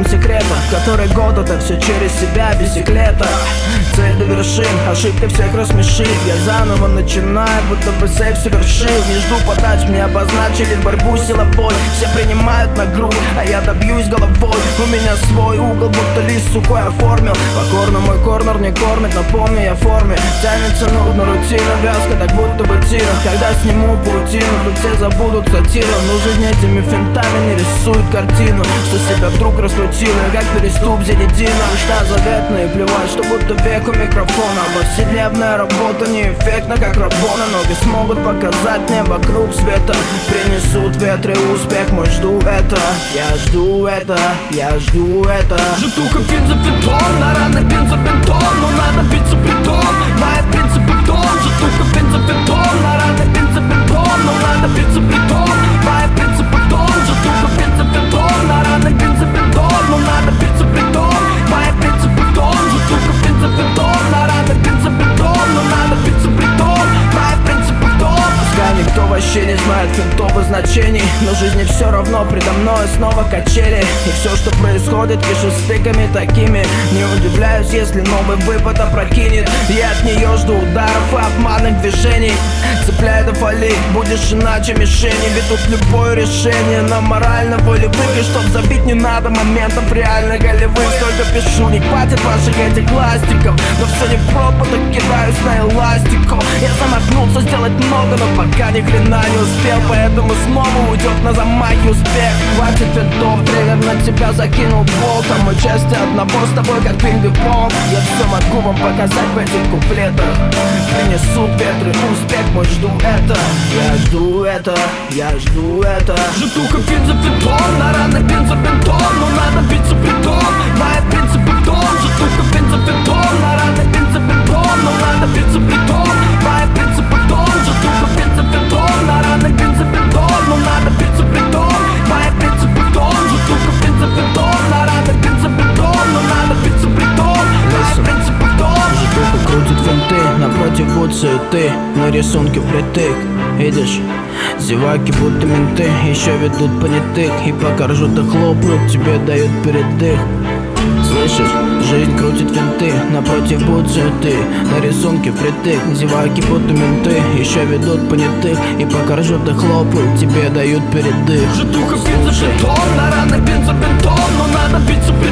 этом секрета, который год это все через себя, бисиклета. Цель до вершин, ошибка всех рассмешит. Я заново начинаю, будто бы сейф совершил. Не жду подач, мне обозначили борьбу силовой. Все принимают на грудь, а я добьюсь головой. У меня свой угол, будто лист сухой оформил. Покорно мой корнер не кормит, напомню я в форме. Тянется нудно рутина, вязка, так будто бы тира. Когда сниму паутину, тут все забудут сатиру. Но жизнь этими финтами не рисует картину, что себя вдруг раскрутила, как переступ зенедина. Мечта заветная и плевать, что будто век у микрофона. Повседневная работа не эффектна, как работа. Ноги смогут показать мне вокруг света. Принесут ветры успех, мой жду это. Я жду это, я жду это. Житуха бензопитон, на раны бензопитон. Но надо биться притом, мои принципы в том. Житуха бензопитон, на раны бензопитон. Но надо биться притом, мои принципы в том. Житуха бензопитон, на раны бензопитон. Но надо биться притом, мои принципы в том. Житуха бензопитон, на раны бензопитон. Но надо биться притом, мои принципы в том. Пускай никто вообще не знает финтовых значений, но жизни все равно предо мной снова качели. И все, что происходит, пишу стыками такими. Не удивляюсь, если новый выпад опрокинет. Я от нее жду ударов и обманных движений. Цепляй до фоли, будешь иначе мишени. Ведь тут любое решение на морально волевых. И чтоб забить не надо моментов реально голевых. Столько пишу, не хватит ваших этих ластиков. Но все не пропадок, кидаюсь на эластику. Я замахнулся сделать много, но пока ни хрена не успел. Поэтому снова уйдет на замахе успех. Хватит винтов, тренер на тебя закинул болтом. Мы части одного с тобой, как пинг-понг. Я все могу вам показать в этих куплетах. Принесут ветры успех, мой жду это. Я жду это, я жду это. Житуха бензопитон, на раны бензопитон. Но надо биться притом, мои принципы в том. Житуха бензопитон, на раны бензопитон. Но надо биться притом, мои принципы в том. Житуха бензопитон, на раны бензопитон. Но надо биться притом, мои принципы в том. Житуха бензопитон, на раны бензопитон. Но надо биться притом, мои принципы в том. Житуха крутит винты, напротив будь суеты. На рисунке впритык, видишь? Зеваки будто менты, еще ведут понятых. И пока ржут и хлопают, тебе дают передых. Слышишь, жизнь крутит винты, напротив будь суеты. На рисунке впритык, зеваки будто менты, еще ведут понятых. И пока ржут и хлопают, тебе дают передых. Житуха бензопитон, на раны бензопитон. Но надо биться